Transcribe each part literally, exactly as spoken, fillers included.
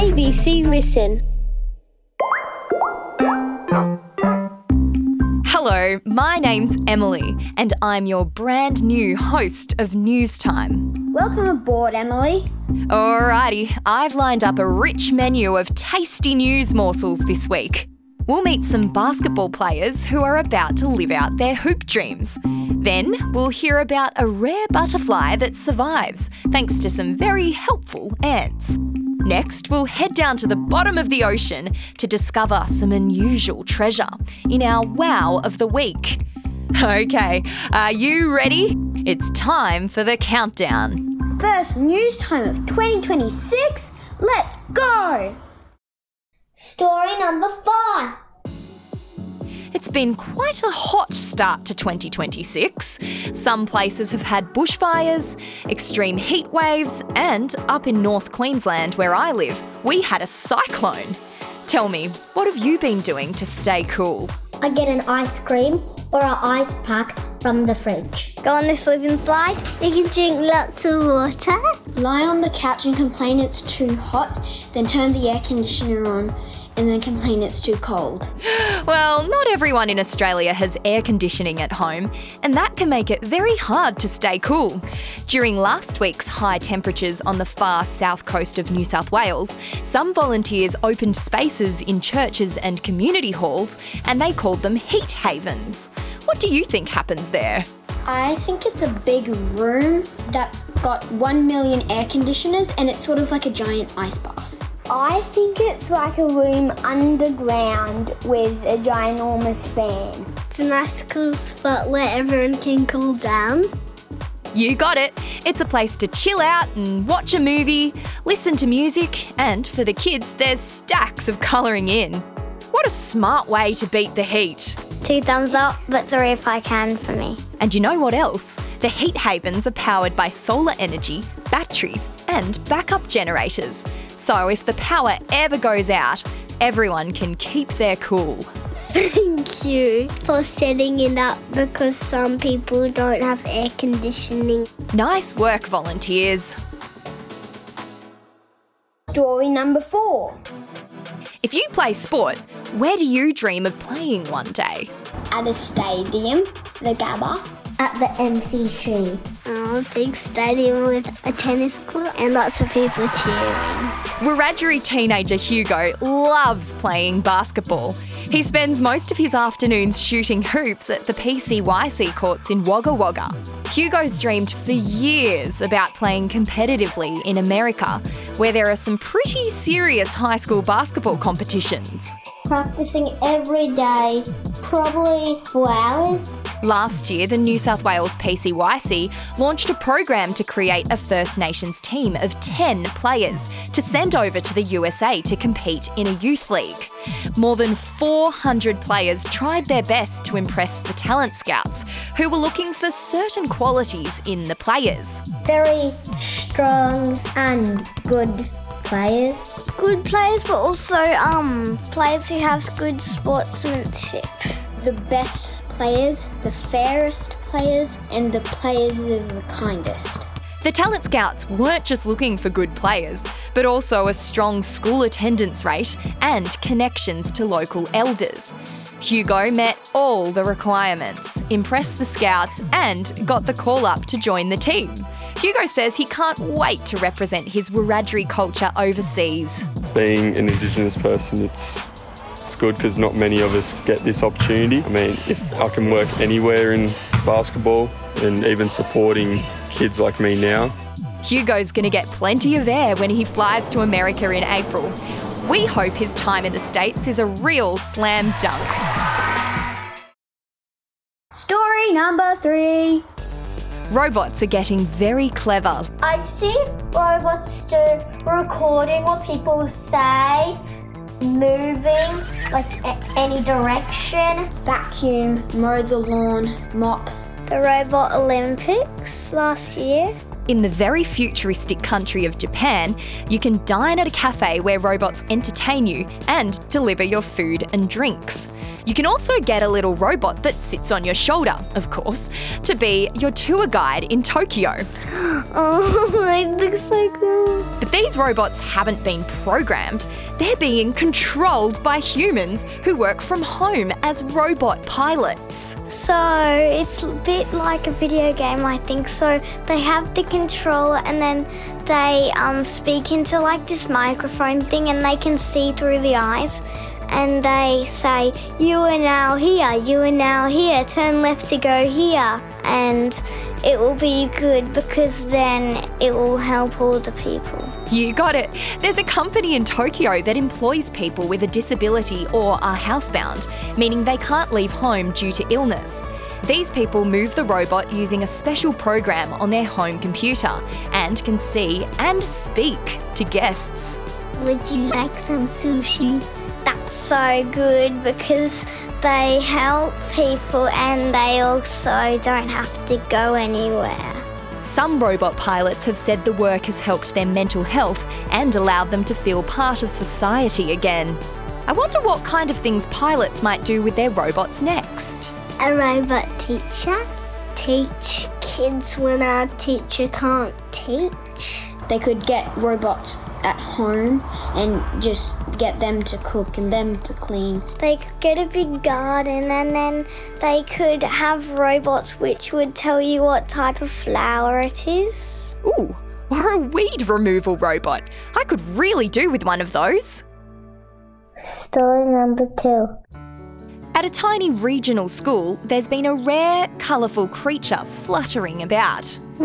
A B C Listen. Hello, my name's Emily and I'm your brand new host of News Time. Welcome aboard, Emily. Alrighty, I've lined up a rich menu of tasty news morsels this week. We'll meet some basketball players who are about to live out their hoop dreams. Then we'll hear about a rare butterfly that survives thanks to some very helpful ants. Next, we'll head down to the bottom of the ocean to discover some unusual treasure in our Wow of the Week. Okay, are you ready? It's time for the countdown. First news time of twenty twenty-six. Let's go! Story number five. It's been quite a hot start to twenty twenty-six. Some places have had bushfires, extreme heat waves, and up in North Queensland where I live, we had a cyclone. Tell me, what have you been doing to stay cool? I get an ice cream or an ice pack from the fridge. Go on the slip and slide. You can drink lots of water. Lie on the couch and complain it's too hot, then turn the air conditioner on and then complain it's too cold. Well, not everyone in Australia has air conditioning at home, and that can make it very hard to stay cool. During last week's high temperatures on the far south coast of New South Wales, some volunteers opened spaces in churches and community halls, and they called them heat havens. What do you think happens there? I think it's a big room that's got one million air conditioners and it's sort of like a giant ice bath. I think it's like a room underground with a ginormous fan. It's a nice cool spot where everyone can cool down. You got it. It's a place to chill out and watch a movie, listen to music, and for the kids, there's stacks of colouring in. What a smart way to beat the heat. Two thumbs up, but three if I can for me. And you know what else? The heat havens are powered by solar energy, batteries, and backup generators. So if the power ever goes out, everyone can keep their cool. Thank you for setting it up because some people don't have air conditioning. Nice work, volunteers. Story number four. If you play sport, where do you dream of playing one day? At a stadium, the Gabba. At the M C C. Oh, a big stadium with a tennis court and lots of people cheering. Wiradjuri teenager Hugo loves playing basketball. He spends most of his afternoons shooting hoops at the P C Y C courts in Wagga Wagga. Hugo's dreamed for years about playing competitively in America, where there are some pretty serious high school basketball competitions. Practicing every day, probably four hours. Last year, the New South Wales P C Y C launched a program to create a First Nations team of ten players to send over to the U S A to compete in a youth league. More than four hundred players tried their best to impress the talent scouts, who were looking for certain qualities in the players. Very strong and good players. Good players, but also um players who have good sportsmanship. The best players, the fairest players, and the players that are the kindest. The talent scouts weren't just looking for good players, but also a strong school attendance rate and connections to local elders. Hugo met all the requirements, impressed the scouts, and got the call up to join the team. Hugo says he can't wait to represent his Wiradjuri culture overseas. Being an Indigenous person, it's it's good because not many of us get this opportunity. I mean, if I can work anywhere in basketball and even supporting kids like me now. Hugo's going to get plenty of air when he flies to America in April. We hope his time in the States is a real slam dunk. Story number three. Robots are getting very clever. I've seen robots do recording what people say, moving, like a- any direction. Vacuum, mow the lawn, mop. The Robot Olympics last year. In the very futuristic country of Japan, you can dine at a cafe where robots entertain you and deliver your food and drinks. You can also get a little robot that sits on your shoulder, of course, to be your tour guide in Tokyo. Oh, it looks so cool. But these robots haven't been programmed. They're being controlled by humans who work from home as robot pilots. So it's a bit like a video game, I think. So they have the controller and then they um, speak into like this microphone thing and they can see through the eyes. And they say, you are now here, you are now here, turn left to go here. And it will be good because then it will help all the people. You got it. There's a company in Tokyo that employs people with a disability or are housebound, meaning they can't leave home due to illness. These people move the robot using a special program on their home computer and can see and speak to guests. Would you like some sushi? That's so good because they help people and they also don't have to go anywhere. Some robot pilots have said the work has helped their mental health and allowed them to feel part of society again. I wonder what kind of things pilots might do with their robots next. A robot teacher? Teach kids when our teacher can't teach? They could get robots at home and just get them to cook and them to clean. They could get a big garden and then they could have robots which would tell you what type of flower it is. Ooh, or a weed removal robot. I could really do with one of those. Story number two. At a tiny regional school, there's been a rare, colourful creature fluttering about.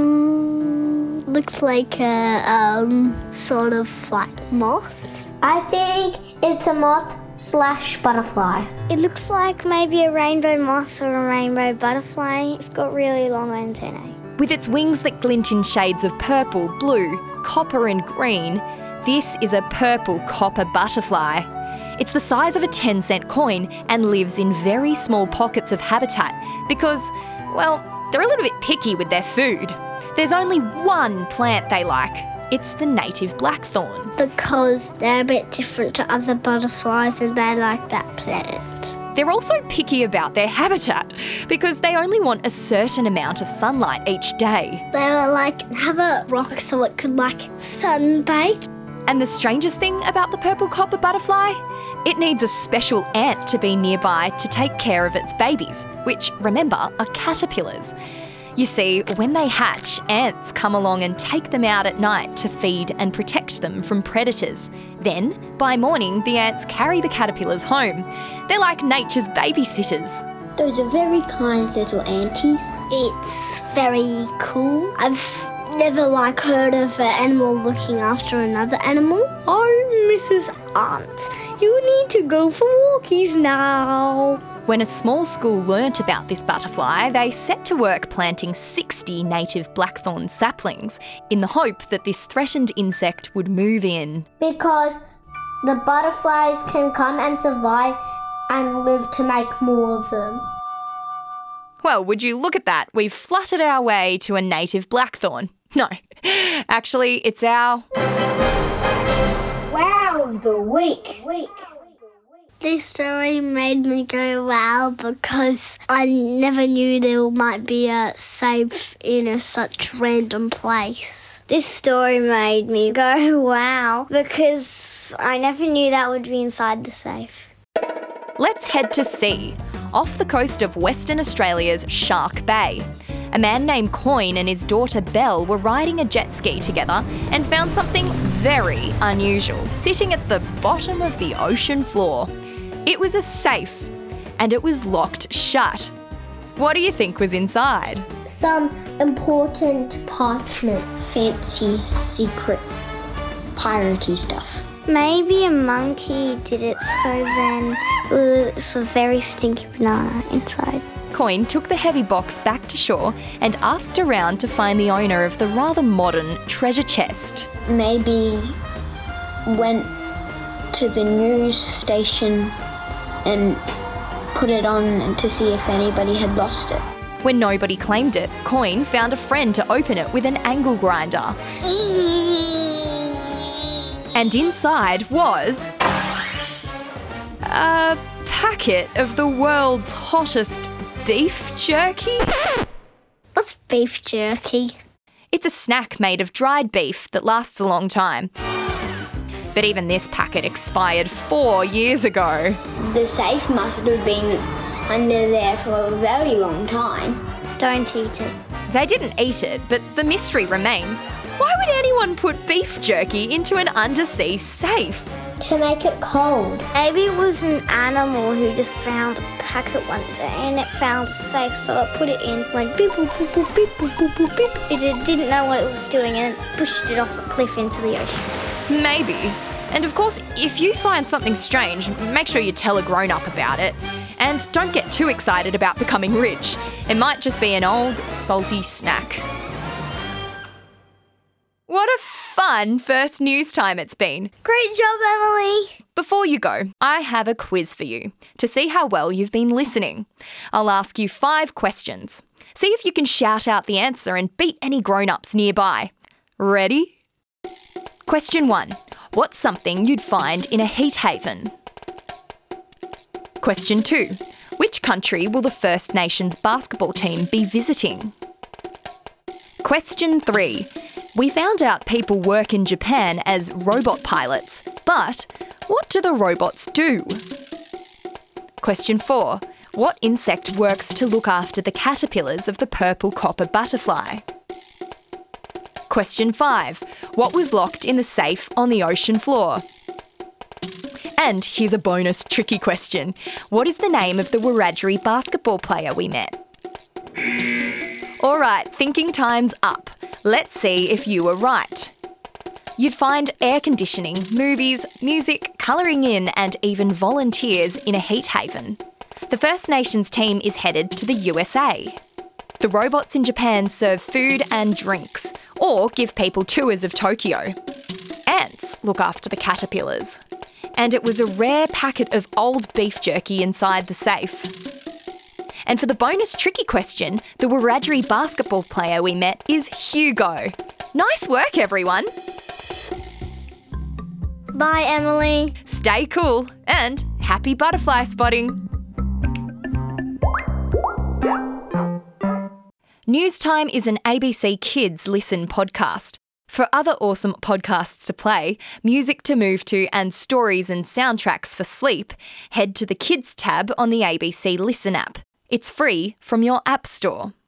Mm, looks like a um, sort of like moth. I think it's a moth slash butterfly. It looks like maybe a rainbow moth or a rainbow butterfly. It's got really long antennae. With its wings that glint in shades of purple, blue, copper and green, this is a purple copper butterfly. It's the size of a ten cent coin and lives in very small pockets of habitat because, well, they're a little bit picky with their food. There's only one plant they like. It's the native blackthorn. Because they're a bit different to other butterflies and they like that plant. They're also picky about their habitat because they only want a certain amount of sunlight each day. They were like, have a rock so it could like sunbake. And the strangest thing about the purple copper butterfly? It needs a special ant to be nearby to take care of its babies, which, remember, are caterpillars. You see, when they hatch, ants come along and take them out at night to feed and protect them from predators. Then, by morning, the ants carry the caterpillars home. They're like nature's babysitters. Those are very kind little aunties. It's very cool. I've never like heard of an animal looking after another animal. Oh, Missus Aunt, you need to go for walkies now. When a small school learnt about this butterfly, they set to work planting sixty native blackthorn saplings in the hope that this threatened insect would move in. Because the butterflies can come and survive and live to make more of them. Well, would you look at that? We've fluttered our way to a native blackthorn. No, actually, it's our Wow of the week. week. This story made me go wow because I never knew there might be a safe in a such random place. This story made me go wow because I never knew that would be inside the safe. Let's head to sea, off the coast of Western Australia's Shark Bay. A man named Coyne and his daughter Belle were riding a jet ski together and found something very unusual sitting at the bottom of the ocean floor. It was a safe, and it was locked shut. What do you think was inside? Some important parchment. Fancy, secret, piratey stuff. Maybe a monkey did it so then it was a very stinky banana inside. Coyne took the heavy box back to shore and asked around to find the owner of the rather modern treasure chest. Maybe went to the news station and put it on to see if anybody had lost it. When nobody claimed it, Coin found a friend to open it with an angle grinder. And inside was a packet of the world's hottest beef jerky? What's beef jerky? It's a snack made of dried beef that lasts a long time. But even this packet expired four years ago. The safe must have been under there for a very long time. Don't eat it. They didn't eat it, but the mystery remains. Why would anyone put beef jerky into an undersea safe? To make it cold. Maybe it was an animal who just found a packet one day and it found safe, so it put it in, went beep boop boop boop beep boop boop boop beep. It did- didn't know what it was doing and pushed it off a cliff into the ocean. Maybe. And of course, if you find something strange, make sure you tell a grown-up about it. And don't get too excited about becoming rich. It might just be an old, salty snack. What a fun first news time it's been. Great job, Emily. Before you go, I have a quiz for you to see how well you've been listening. I'll ask you five questions. See if you can shout out the answer and beat any grown-ups nearby. Ready? Question one. What's something you'd find in a heat haven? Question two. Which country will the First Nations basketball team be visiting? Question three. We found out people work in Japan as robot pilots, but what do the robots do? Question four. What insect works to look after the caterpillars of the purple copper butterfly? Question five. What was locked in the safe on the ocean floor? And here's a bonus tricky question. What is the name of the Wiradjuri basketball player we met? All right, thinking time's up. Let's see if you were right. You'd find air conditioning, movies, music, colouring in and even volunteers in a heat haven. The First Nations team is headed to the U S A. The robots in Japan serve food and drinks, or give people tours of Tokyo. Ants look after the caterpillars. And it was a rare packet of old beef jerky inside the safe. And for the bonus tricky question, the Wiradjuri basketball player we met is Hugo. Nice work, everyone. Bye, Emily. Stay cool and happy butterfly spotting. Newstime is an A B C Kids Listen podcast. For other awesome podcasts to play, music to move to and stories and soundtracks for sleep, head to the Kids tab on the A B C Listen app. It's free from your app store.